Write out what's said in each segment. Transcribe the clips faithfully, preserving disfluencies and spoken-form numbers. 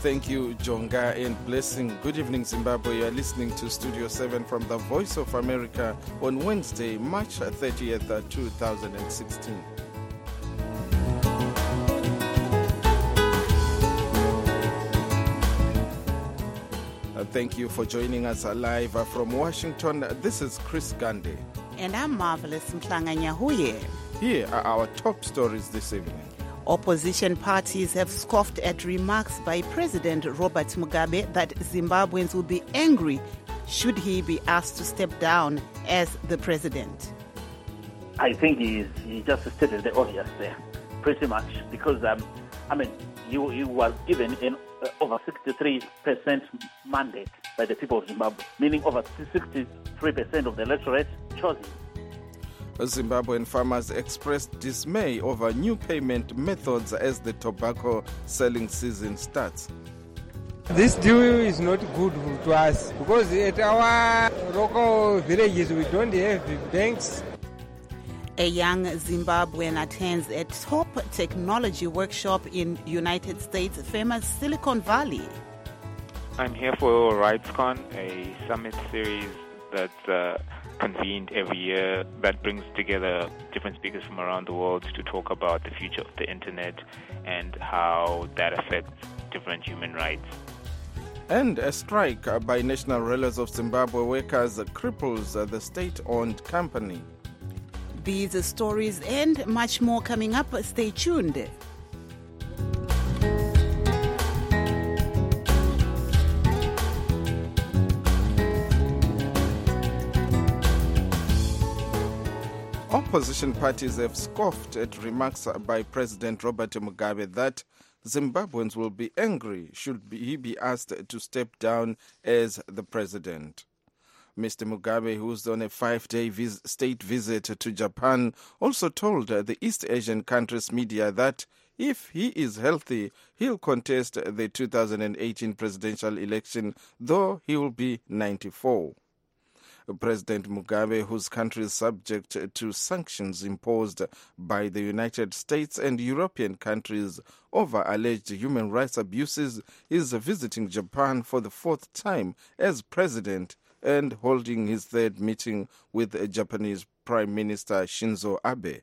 Thank you, Jonga, and blessing. Good evening, Zimbabwe. You are listening to Studio seven from the Voice of America on Wednesday, March thirtieth, two thousand sixteen. Uh, thank you for joining us live uh, from Washington. This is Chris Gandhi. And I'm Marvelous Mhlanga-Nyahuye. Here are our top stories this evening. Opposition parties have scoffed at remarks by President Robert Mugabe that Zimbabweans will be angry should he be asked to step down as the president. I think he's, he just stated the obvious there, pretty much, because, um, I mean, he, he was given an uh, over sixty-three percent mandate by the people of Zimbabwe, meaning over sixty-three percent of the electorate chose him. Zimbabwean farmers expressed dismay over new payment methods as the tobacco selling season starts. This deal is not good to us because at our local villages we don't have banks. A young Zimbabwean attends a top technology workshop in United States' famous Silicon Valley. I'm here for RightsCon, a summit series that's uh, convened every year that brings together different speakers from around the world to talk about the future of the internet and how that affects different human rights. And a strike by National Railways of Zimbabwe workers cripples the state-owned company. These stories and much more coming up. Stay tuned. Opposition parties have scoffed at remarks by President Robert Mugabe that Zimbabweans will be angry should he be asked to step down as the president. Mister Mugabe, who's on a five-day vis- state visit to Japan, also told the East Asian countries' media that if he is healthy, he'll contest the two thousand eighteen presidential election, though he will be ninety-four. President Mugabe, whose country is subject to sanctions imposed by the United States and European countries over alleged human rights abuses, is visiting Japan for the fourth time as president and holding his third meeting with Japanese Prime Minister Shinzo Abe.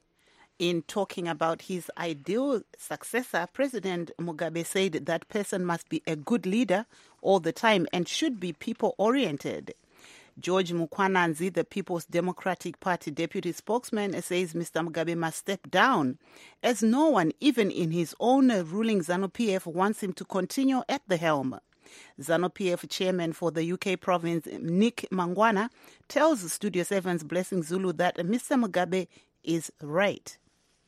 In talking about his ideal successor, President Mugabe said that person must be a good leader all the time and should be people-oriented. George Mukwananzi, the People's Democratic Party deputy spokesman, says Mister Mugabe must step down, as no one, even in his own ruling ZANU-P F, wants him to continue at the helm. ZANU-P F chairman for the U K province, Nick Mangwana, tells Studio seven's Blessing Zulu that Mister Mugabe is right.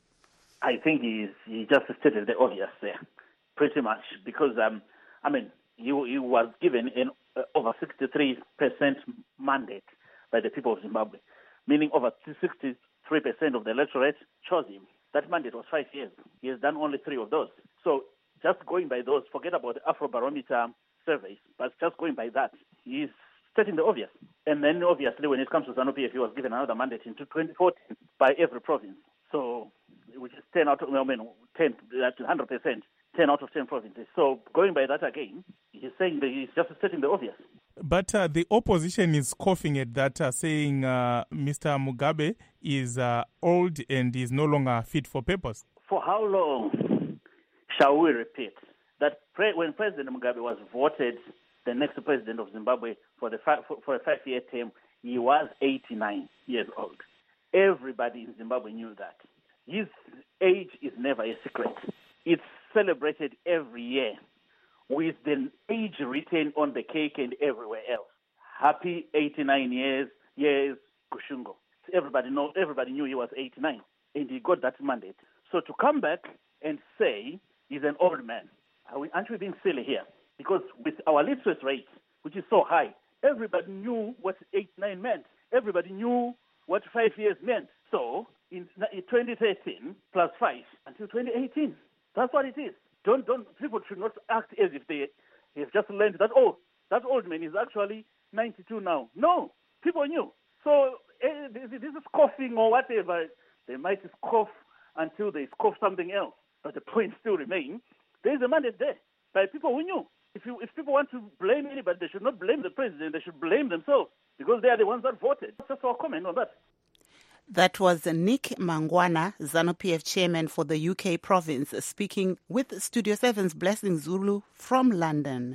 I think he's, he just stated the obvious there, pretty much, because, um, I mean, he, he was given an uh, over sixty-three percent mandate by the people of Zimbabwe, meaning over sixty-three percent of the electorate chose him. That mandate was five years. He has done only three of those. So just going by those, forget about the Afrobarometer surveys, but just going by that, he's stating the obvious. And then obviously when it comes to ZANU-P F, he was given another mandate in twenty fourteen by every province. So, which is ten out of, I mean, ten, that's one hundred percent, ten out of ten provinces. So going by that again, he's saying that he's just stating the obvious. But uh, the opposition is scoffing at that, uh, saying uh, Mister Mugabe is uh, old and is no longer fit for purpose. For how long shall we repeat that pre- when President Mugabe was voted the next president of Zimbabwe for the fi- for, for a five-year term, he was eighty-nine years old. Everybody in Zimbabwe knew that. His age is never a secret. It's celebrated every year with the age written on the cake and everywhere else. Happy eighty-nine years, years, Kushungo. Everybody know, everybody knew he was eighty-nine, and he got that mandate. So to come back and say he's an old man, are we, aren't we being silly here? Because with our literacy rate, which is so high, everybody knew what eighty-nine meant. Everybody knew what five years meant. So in twenty thirteen plus five until twenty eighteen, that's what it is. Don't don't people should not act as if they have just learned that, oh, that old man is actually ninety-two now. No, people knew. So eh, this is scoffing or whatever. They might scoff until they scoff something else. But the point still remains, there is a mandate there. by people who knew. If you, if people want to blame anybody, they should not blame the president. They should blame themselves because they are the ones that voted. That's our comment on that. That was Nick Mangwana, ZANU-P F chairman for the U K province, speaking with Studio seven's Blessing Zulu from London.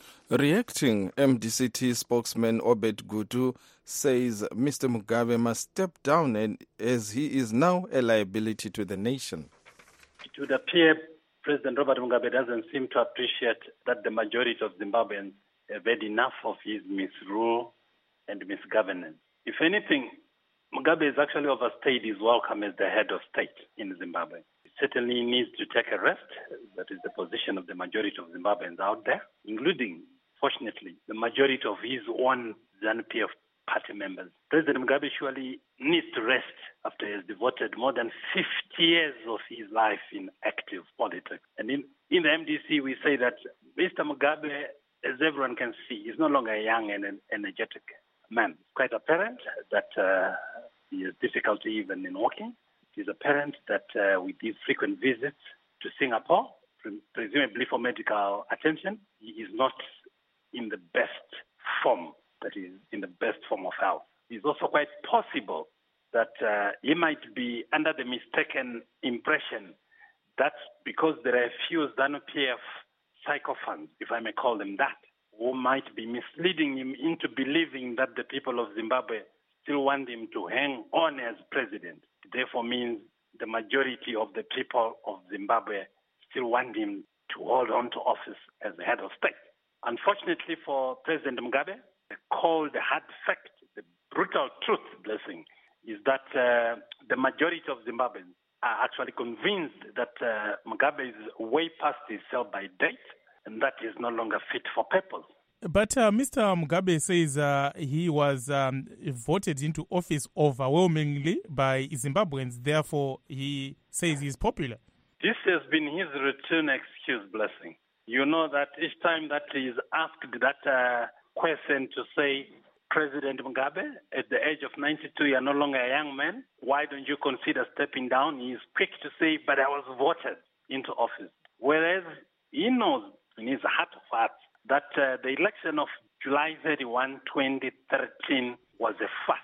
Reacting, M D C T spokesman Obed Gutu says Mister Mugabe must step down and as he is now a liability to the nation. It would appear President Robert Mugabe doesn't seem to appreciate that the majority of Zimbabweans have had enough of his misrule and misgovernance. If anything, Mugabe has actually overstayed his welcome as the head of state in Zimbabwe. He certainly needs to take a rest. That is the position of the majority of Zimbabweans out there, including, fortunately, the majority of his own ZANU-P F party members. President Mugabe surely needs to rest after he has devoted more than fifty years of his life in active politics. And in, in the M D C, we say that Mister Mugabe, as everyone can see, is no longer a young and an energetic man. It's quite apparent that uh, he has difficulty even in walking. It is apparent that uh, with his frequent visits to Singapore, pre- presumably for medical attention, he is not in the best form, that is in the best form of health. It's also quite possible that uh, he might be under the mistaken impression that because there are a few ZANU-P F sycophants, if I may call them that, who might be misleading him into believing that the people of Zimbabwe still want him to hang on as president. It therefore means the majority of the people of Zimbabwe still want him to hold on to office as the head of state. Unfortunately for President Mugabe, the cold, hard fact, the brutal truth, Blessing, is that uh, the majority of Zimbabweans are actually convinced that uh, Mugabe is way past his sell-by date and that is no longer fit for purpose. But uh, Mister Mugabe says uh, he was um, voted into office overwhelmingly by Zimbabweans, therefore he says he's popular. This has been his return excuse, Blessing. You know that each time that he is asked that uh, question to say, President Mugabe, at the age of ninety-two, you are no longer a young man. Why don't you consider stepping down? He is quick to say, but I was voted into office. Whereas he knows in his heart of hearts that uh, the election of July thirty-first, twenty thirteen was a farce.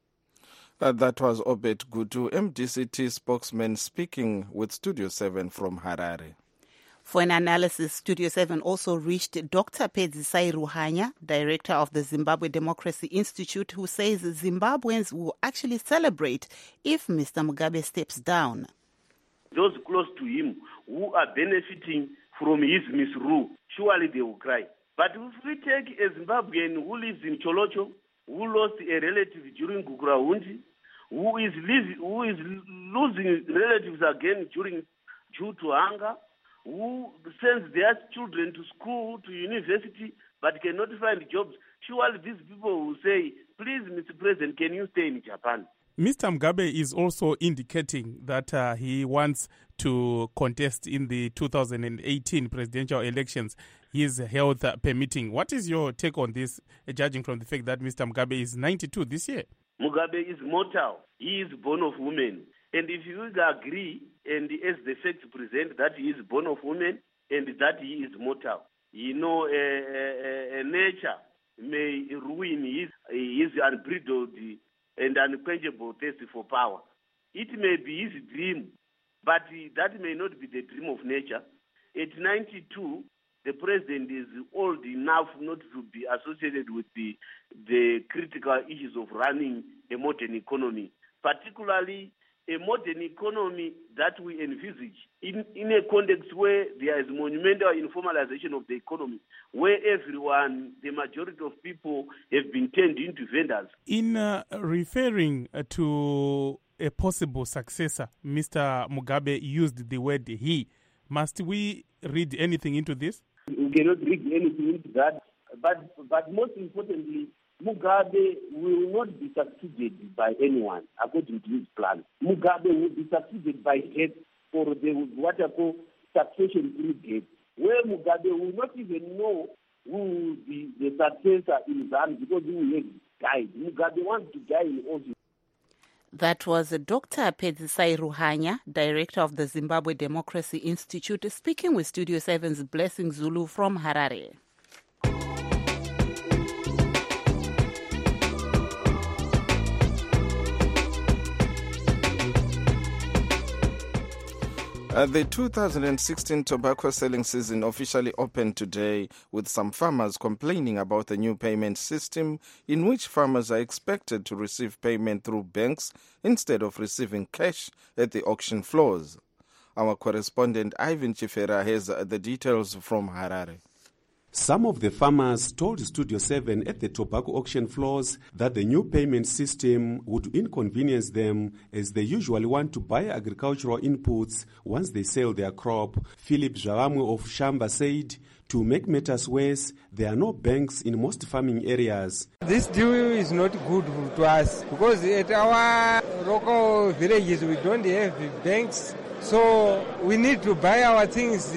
Uh, that was Obed Gutu, M D C T spokesman, speaking with Studio seven from Harare. For an analysis, Studio seven also reached Doctor Pedzisai Ruhanya, director of the Zimbabwe Democracy Institute, who says Zimbabweans will actually celebrate if Mister Mugabe steps down. Those close to him who are benefiting from his misrule, surely they will cry. But if we take a Zimbabwean who lives in Cholocho, who lost a relative during Gugurahundi, who is, live, who is losing relatives again during due to hunger, who sends their children to school, to university, but cannot find jobs, surely these people will say, please, Mister President, can you stay in Japan? Mister Mugabe is also indicating that uh, he wants to contest in the two thousand eighteen presidential elections, his health uh, permitting. What is your take on this, uh, judging from the fact that Mister Mugabe is ninety-two this year? Mugabe is mortal. He is born of woman. And if you agree, and as the facts present, that he is born of woman and that he is mortal, you know, a, a, a nature may ruin his, his unbridled and unquenchable thirst for power. It may be his dream, but that may not be the dream of nature. At ninety-two, the president is old enough not to be associated with the, the critical issues of running a modern economy, particularly a modern economy that we envisage in, in a context where there is monumental informalization of the economy, where everyone, the majority of people have been turned into vendors. In uh, referring uh, to a possible successor, Mister Mugabe used the word he. Must we read anything into this? We cannot read anything into that, but, but most importantly, Mugabe will not be succeeded by anyone according to his plan. Mugabe will be succeeded by heads for the what I call succession brigade, where Mugabe will not even know who will be the successor in Zambia because he will have died. Mugabe wants to die in office. That was Doctor Pedzisai Ruhanya, Director of the Zimbabwe Democracy Institute, speaking with Studio seven's Blessing Zulu from Harare. Uh, the two thousand sixteen tobacco selling season officially opened today, with some farmers complaining about the new payment system in which farmers are expected to receive payment through banks instead of receiving cash at the auction floors. Our correspondent Ivan Chifera has the details from Harare. Some of the farmers told Studio seven at the tobacco auction floors that the new payment system would inconvenience them, as they usually want to buy agricultural inputs once they sell their crop. Philip Zhavamwe of Shamba said, to make matters worse, there are no banks in most farming areas. This deal is not good to us because at our local villages we don't have banks, so we need to buy our things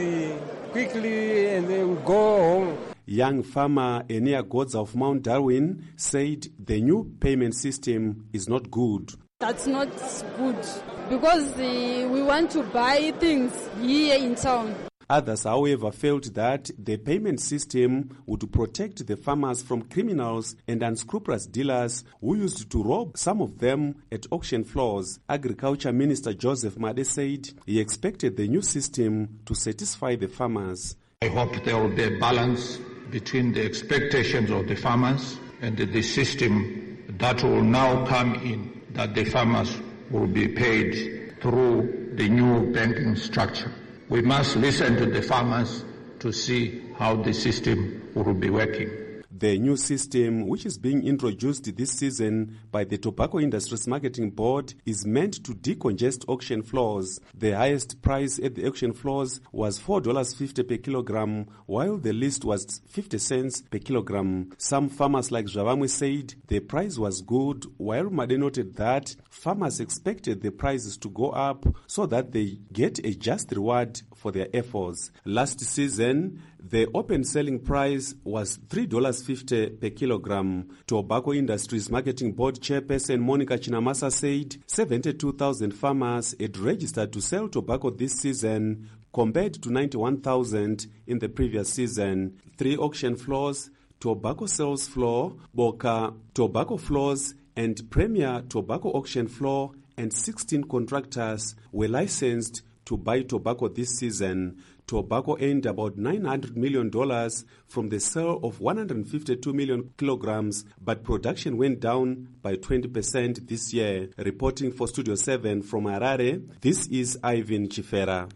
quickly and then we go home. Young farmer Enia Godza of Mount Darwin said the new payment system is not good. That's not good because uh, we want to buy things here in town. Others, however, felt that the payment system would protect the farmers from criminals and unscrupulous dealers who used to rob some of them at auction floors. Agriculture Minister Joseph Made said he expected the new system to satisfy the farmers. I hope there will be a balance between the expectations of the farmers and the system that will now come in, that the farmers will be paid through the new banking structure. We must listen to the farmers to see how the system will be working. The new system, which is being introduced this season by the Tobacco Industries Marketing Board, is meant to decongest auction floors. The highest price at the auction floors was four dollars fifty per kilogram, while the list was fifty cents per kilogram. Some farmers like Zhavamwe said the price was good, while Made noted that farmers expected the prices to go up so that they get a just reward for their efforts. Last season, the open selling price was three dollars fifty per kilogram. Tobacco Industries Marketing Board Chairperson Monica Chinamasa said seventy-two thousand farmers had registered to sell tobacco this season compared to ninety-one thousand in the previous season. Three auction floors, Tobacco Sales Floor, Boca Tobacco Floors, and Premier Tobacco Auction Floor, and sixteen contractors were licensed to buy tobacco this season. Tobacco earned about nine hundred million dollars from the sale of one hundred fifty-two million kilograms, but production went down by twenty percent this year. Reporting for Studio seven from Harare, this is Ivan Chifera.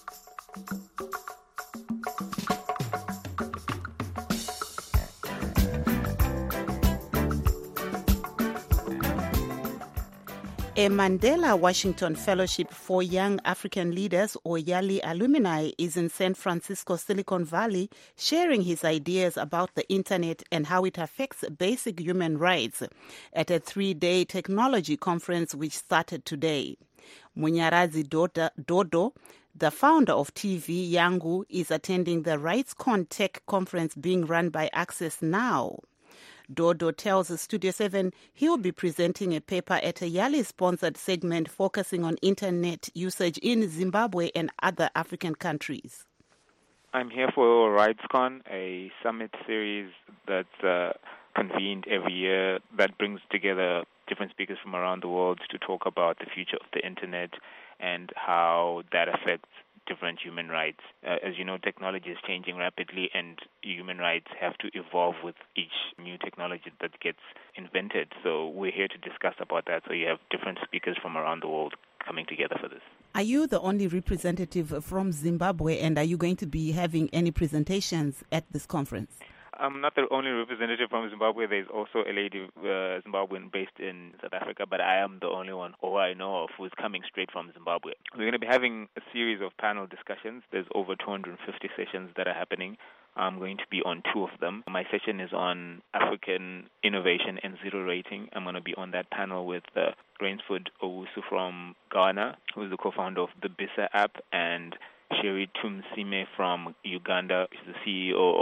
A Mandela Washington Fellowship for Young African Leaders, or YALI alumni, is in San Francisco, Silicon Valley, sharing his ideas about the Internet and how it affects basic human rights at a three-day technology conference which started today. Munyarazi Dodo, the founder of T V Yangu, is attending the RightsCon Tech conference being run by Access Now. Dodo tells Studio seven he will be presenting a paper at a YALI-sponsored segment focusing on Internet usage in Zimbabwe and other African countries. I'm here for RightsCon, a summit series that's uh, convened every year that brings together different speakers from around the world to talk about the future of the Internet and how that affects different human rights. Uh, as you know, technology is changing rapidly, and human rights have to evolve with each new technology that gets invented. So we're here to discuss about that. So you have different speakers from around the world coming together for this. Are you the only representative from Zimbabwe, and are you going to be having any presentations at this conference? I'm not the only representative from Zimbabwe. There's also a lady, uh, Zimbabwean, based in South Africa, but I am the only one who I know of who's coming straight from Zimbabwe. We're going to be having a series of panel discussions. There's over two hundred fifty sessions that are happening. I'm going to be on two of them. My session is on African innovation and zero rating. I'm going to be on that panel with uh, Rainsford Owusu from Ghana, who's the co-founder of the Bisa app, and Sherry Tumsime from Uganda, who's the C E O of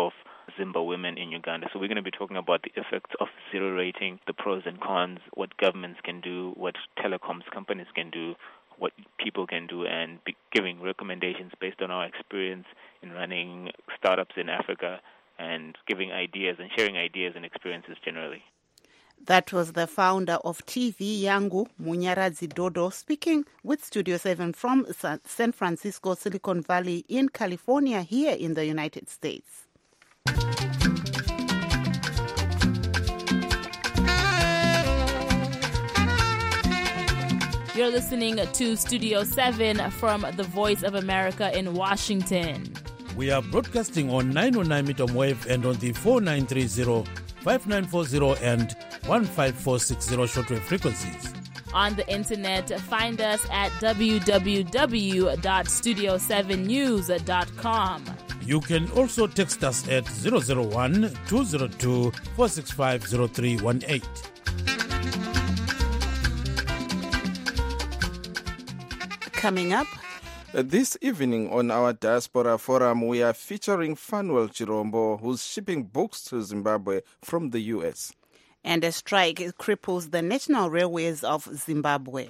Zimba women in Uganda. So we're going to be talking about the effects of zero rating, the pros and cons, what governments can do, what telecoms companies can do, what people can do, and be giving recommendations based on our experience in running startups in Africa and giving ideas and sharing ideas and experiences generally. That was the founder of T V Yangu, Munyaradzi Dodo, speaking with Studio seven from San Francisco, Silicon Valley in California, here in the United States. You're listening to Studio seven from the Voice of America in Washington. We are broadcasting on nine oh nine meter wave and on the four nine three zero, five nine four zero and one five four six zero shortwave frequencies. On the internet, find us at w w w dot studio seven news dot com. You can also text us at zero zero one, two zero two, four six five zero three one eight. Coming up this evening on our Diaspora Forum, we are featuring Fanuel Chirombo, who's shipping books to Zimbabwe from the U S. And a strike cripples the national railways of Zimbabwe.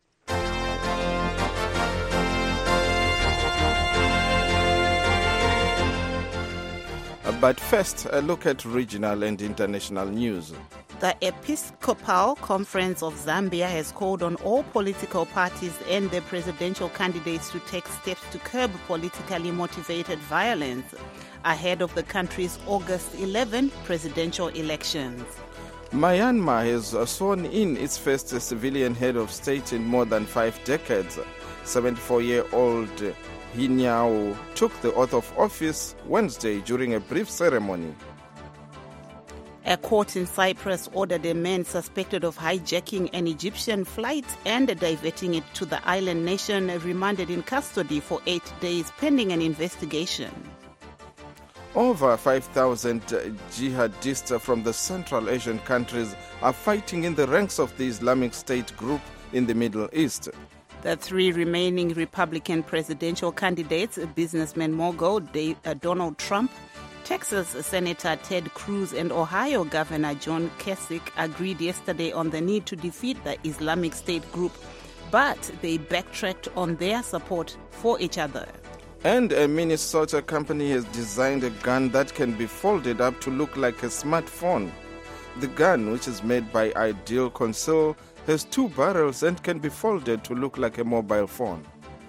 But first, a look at regional and international news. The Episcopal Conference of Zambia has called on all political parties and their presidential candidates to take steps to curb politically motivated violence ahead of the country's August eleventh presidential elections. Myanmar has sworn in its first civilian head of state in more than five decades. seventy-four-year-old Hinyao took the oath of office Wednesday during a brief ceremony. A court in Cyprus ordered a man suspected of hijacking an Egyptian flight and diverting it to the island nation remanded in custody for eight days pending an investigation. Over five thousand jihadists from the Central Asian countries are fighting in the ranks of the Islamic State group in the Middle East. The three remaining Republican presidential candidates, businessman mogul Donald Trump, Texas Senator Ted Cruz, and Ohio Governor John Kasich agreed yesterday on the need to defeat the Islamic State group, but they backtracked on their support for each other. And a Minnesota company has designed a gun that can be folded up to look like a smartphone. The gun, which is made by Ideal Conceal, has two barrels and can be folded to look like a mobile phone.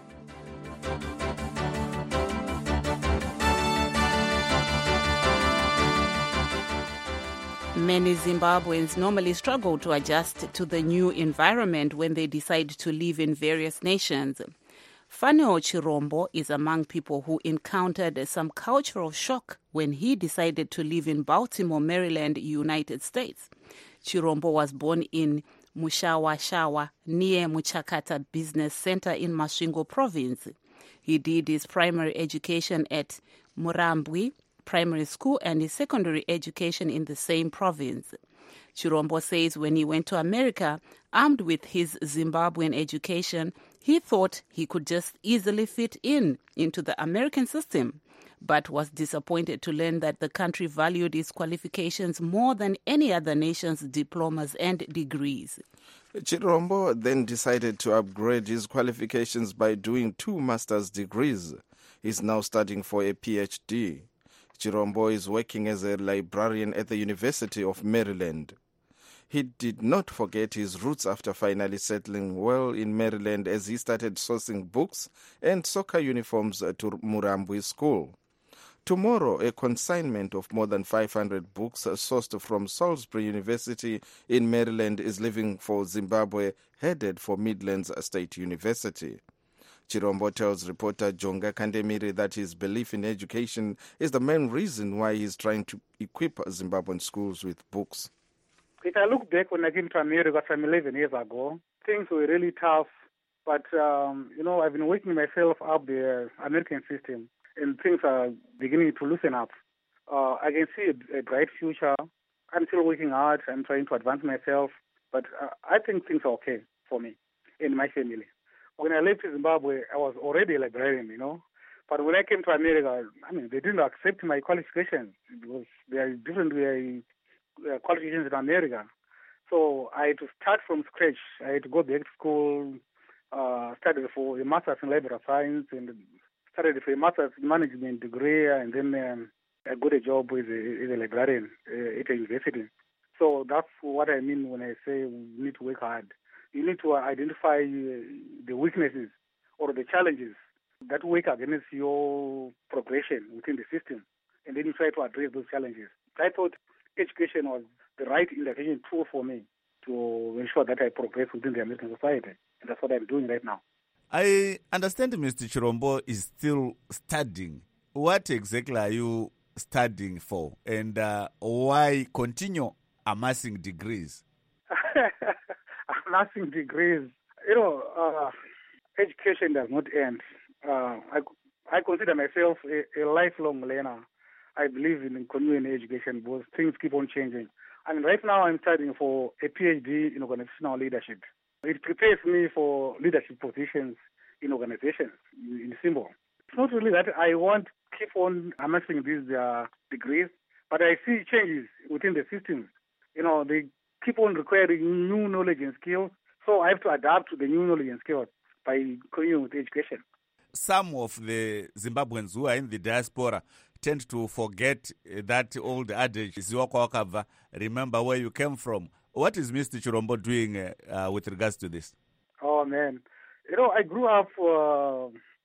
Many Zimbabweans normally struggle to adjust to the new environment when they decide to live in various nations. Fanuel Chirombo is among people who encountered some cultural shock when he decided to live in Baltimore, Maryland, United States. Chirombo was born in Mushawashawa, near Muchakata Business Center in Masvingo Province. He did his primary education at Murambwe Primary School and his secondary education in the same province. Chirombo says when he went to America, armed with his Zimbabwean education, he thought he could just easily fit in into the American system, but was disappointed to learn that the country valued his qualifications more than any other nation's diplomas and degrees. Chirombo then decided to upgrade his qualifications by doing two master's degrees. He's now studying for a P H D. Chirombo is working as a librarian at the University of Maryland. He did not forget his roots after finally settling well in Maryland as he started sourcing books and soccer uniforms to Murambwe School. Tomorrow, a consignment of more than five hundred books sourced from Salisbury University in Maryland is leaving for Zimbabwe, headed for Midlands State University. Chirombo tells reporter Jonga Kandemiri that his belief in education is the main reason why he's trying to equip Zimbabwean schools with books. If I look back when I came to America some eleven years ago, things were really tough. But, um, you know, I've been working myself up the American system, and things are beginning to loosen up. Uh, I can see a, a bright future. I'm still working hard. I'm trying to advance myself. But uh, I think things are okay for me and my family. When I left Zimbabwe, I was already a librarian, you know. But when I came to America, I mean, they didn't accept my qualifications because there are different uh, qualifications in America. So I had to start from scratch. I had to go back to school, uh, studied for a master's in library science, and started for a master's in management degree, and then um, I got a job as a, as a librarian uh, at a university. So that's what I mean when I say we need to work hard. You need to identify uh, the weaknesses or the challenges that work against your progression within the system, and then you try to address those challenges. I thought education was the right intervention tool for me to ensure that I progress within the American society, and that's what I'm doing right now. I understand Mister Chirombo is still studying. What exactly are you studying for, and uh, why continue amassing degrees? Amassing degrees. You know, uh, education does not end. Uh, I, I consider myself a, a lifelong learner. I believe in continuing education because things keep on changing. And right now I'm studying for a PhD in organizational leadership. It prepares me for leadership positions in organizations, in Simbo. It's not really that I want to keep on amassing these uh, degrees, but I see changes within the systems. You know, they keep on requiring new knowledge and skills, so I have to adapt to the new knowledge and skills by continuing with education. Some of the Zimbabweans who are in the diaspora tend to forget that old adage, remember where you came from. What is Mister Chirombo doing uh, uh, with regards to this? Oh, man. You know, I grew up uh,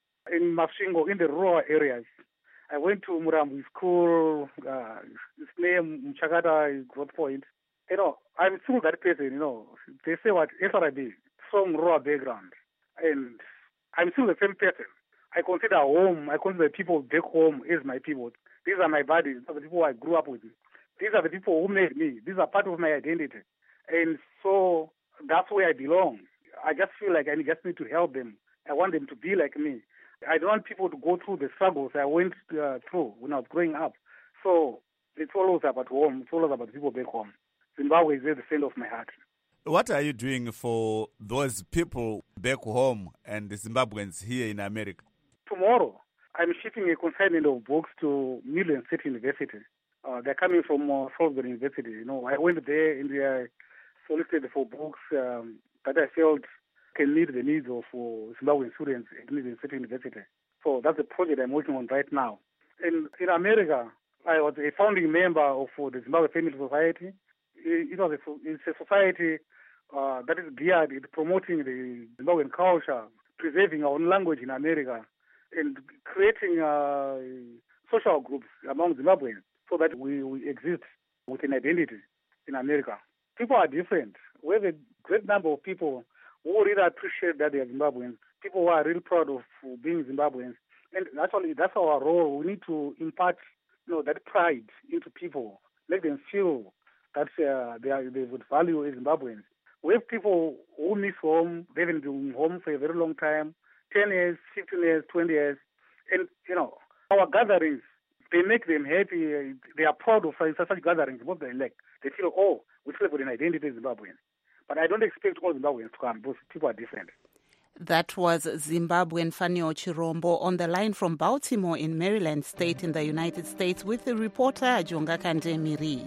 in Masvingo, in the rural areas. I went to Murambi School, uh, its name, Mchakata, Growth Point. You know, I'm still that person, you know. They say what, S R I B, from rural background. And I'm still the same person. I consider home, I consider people back home as my people. These are my buddies, these are the people I grew up with. These are the people who made me. These are part of my identity. And so that's where I belong. I just feel like I just need to help them. I want them to be like me. I don't want people to go through the struggles I went uh, through when I was growing up. So it's always about home. It's always about people back home. Zimbabwe is at the center of my heart. What are you doing for those people back home and the Zimbabweans here in America? Tomorrow, I'm shipping a consignment of books to Million City University. Uh, they're coming from uh, Salisbury University. You know, I went there and I solicited for books um, that I felt can meet the needs of uh, Zimbabwean students at Million City University. So that's the project I'm working on right now. In, in America, I was a founding member of uh, the Zimbabwe Family Society. It, it was a, it's a society uh, that is geared at promoting the Zimbabwean culture, preserving our own language in America, and creating uh, social groups among Zimbabweans so that we, we exist with an identity in America. People are different. We have a great number of people who really appreciate that they are Zimbabweans, people who are really proud of being Zimbabweans. And actually, that's our role. We need to impart you know, that pride into people, let them feel that uh, they, are, they would value as Zimbabweans. We have people who miss home. They've been doing home for a very long time, ten years, fifteen years, twenty years. And, you know, our gatherings, they make them happy. They are proud of such gatherings. What they like. They feel, oh, we still have an identity as Zimbabweans. But I don't expect all Zimbabweans to come because people are different. That was Zimbabwean Fanio Chirombo on the line from Baltimore in Maryland State in the United States with the reporter Jonga Kande Miri.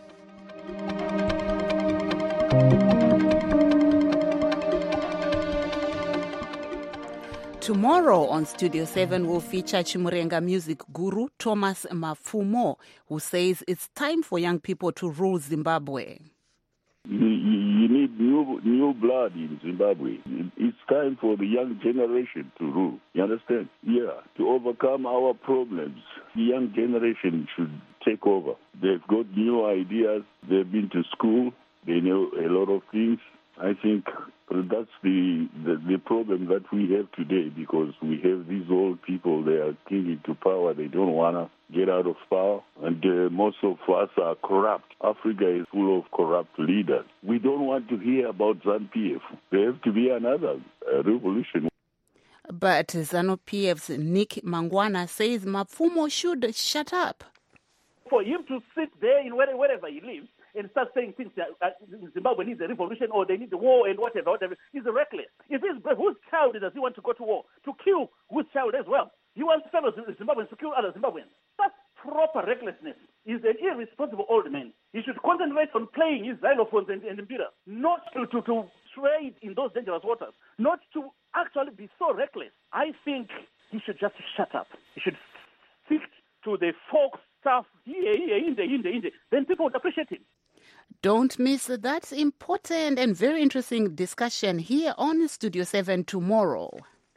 Tomorrow on Studio seven will feature Chimurenga music guru Thomas Mafumo, who says it's time for young people to rule Zimbabwe. You, you need new new blood in Zimbabwe. It's time for the young generation to rule. You understand? Yeah, to overcome our problems. The young generation should take over. They've got new ideas. They've been to school. They know a lot of things. I think that's the, the the problem that we have today, because we have these old people, they are clinging to power. They don't want to get out of power. And uh, most of us are corrupt. Africa is full of corrupt leaders. We don't want to hear about ZANU-P F. There has to be another uh, revolution. But ZANU-P F's Nick Mangwana says Mafumo should shut up. For him to sit there in wherever, wherever he lives and start saying things that uh, Zimbabwe needs a revolution or they need a war and whatever, whatever, is reckless. If his, whose child does he want to go to war? To kill whose child as well? He wants fellow Zimbabweans to kill other Zimbabweans. That's proper recklessness. He's an irresponsible old man. He should concentrate on playing his xylophones and, and mbira, not to, to, to trade in those dangerous waters, not to actually be so reckless. I think he should just shut up. He should stick to the folk stuff here, here, in the, in the, in the. Then people would appreciate him. Don't miss that important and very interesting discussion here on Studio seven tomorrow.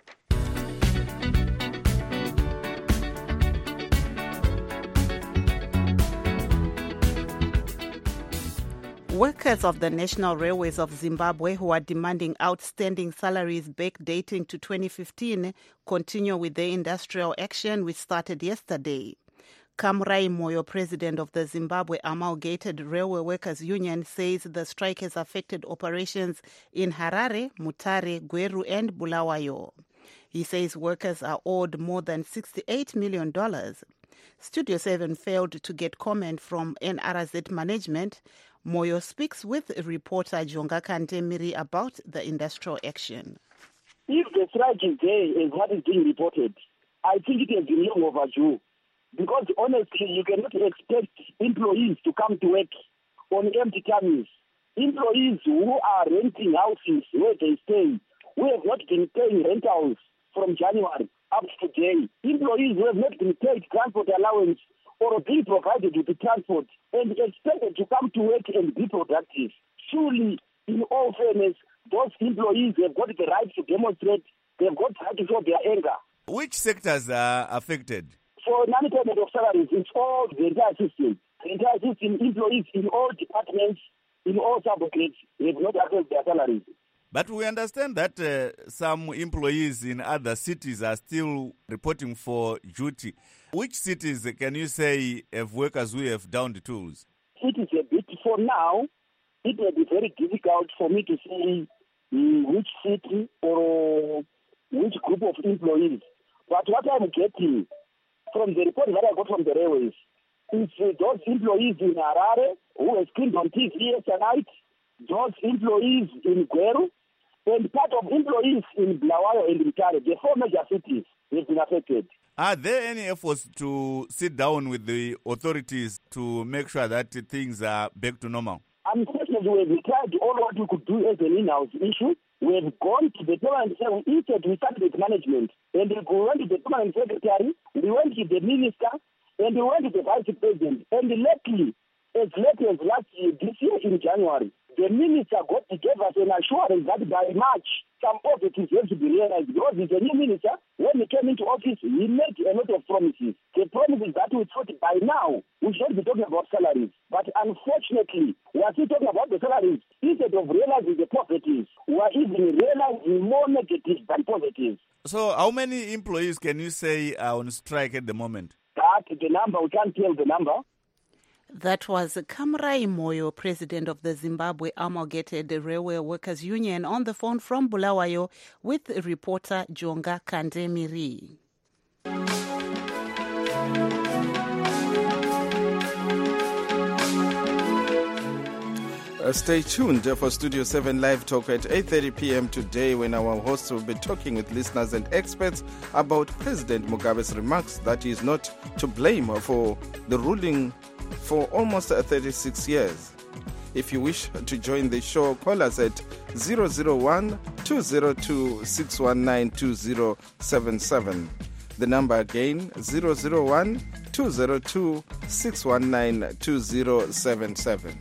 Workers of the National Railways of Zimbabwe who are demanding outstanding salaries backdating to twenty fifteen continue with their industrial action which started yesterday. Kamrai Moyo, president of the Zimbabwe Amalgamated Railway Workers Union, says the strike has affected operations in Harare, Mutare, Gweru and Bulawayo. He says workers are owed more than sixty-eight million dollars. Studio seven failed to get comment from N R Z management. Moyo speaks with reporter Jonga Kantemiri about the industrial action. If the strike is there as what is being reported, I think it has been long overdue. Because honestly, you cannot expect employees to come to work on empty tummies. Employees who are renting houses where they stay, who have not been paying rentals from January up to today. Employees who have not been paid transport allowance or being provided with the transport and expected to come to work and be productive. Surely, in all fairness, those employees have got the right to demonstrate, they've got the right to show their anger. Which sectors are affected? For non-payment of salaries, it's all the entire system. The entire system, employees in all departments, in all subgrades, have not accessed their salaries. But we understand that uh, some employees in other cities are still reporting for duty. Which cities, can you say, have workers who have downed tools? It is a bit, for now, it will be very difficult for me to say uh, which city or which group of employees. But what I'm getting from the report that I got from the railways is uh, those employees in Harare who were screened on T V tonight, those employees in Gweru, and part of employees in Bulawayo and Mutare, the four major cities, have been affected. Are there any efforts to sit down with the authorities to make sure that things are back to normal? Unfortunately, we have tried all what we could do as an in-house issue. We have gone to the permanent secretary. Instead, we started with management. And we went to the permanent secretary, we went to the minister, and we went to the vice president. And lately, as late as last year, this year in January, the minister got to give us an assurance that by March, some of it is going to be realized. Because he's a new minister, when he came into office, he made a lot of promises. The promises that we thought by now, we should be talking about salaries. But unfortunately, we are still talking about the salaries. Instead of realizing the positives, we are even realizing more negatives than positives. So how many employees can you say are on strike at the moment? That the number, we can't tell the number. That was Kamrai Moyo, president of the Zimbabwe Amalgamated Railway Workers Union, on the phone from Bulawayo with reporter Jonga Kandemiri. Uh, stay tuned for Studio seven Live Talk at eight thirty p.m. today, when our hosts will be talking with listeners and experts about President Mugabe's remarks that he is not to blame for the ruling for almost thirty-six years. If you wish to join the show, call us at zero zero one, two zero two, six one nine, two zero seven seven. The number again, zero zero one, two zero two, six one nine, two zero seven seven.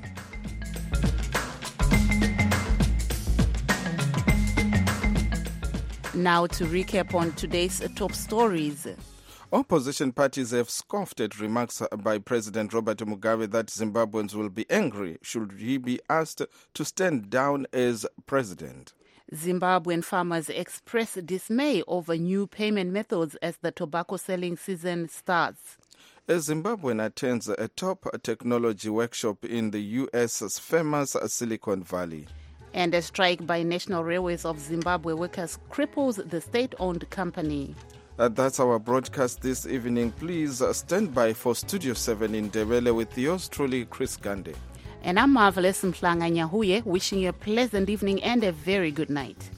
Now to recap on today's top stories. Opposition parties have scoffed at remarks by President Robert Mugabe that Zimbabweans will be angry should he be asked to stand down as president. Zimbabwean farmers express dismay over new payment methods as the tobacco selling season starts. A Zimbabwean attends a top technology workshop in the U S's famous Silicon Valley. And a strike by National Railways of Zimbabwe workers cripples the state-owned company. Uh, that's our broadcast this evening. Please uh, stand by for Studio seven in Ndebele with yours truly, Chris Gande. And I'm Marvelous Mhlanga Nyahuye, wishing you a pleasant evening and a very good night.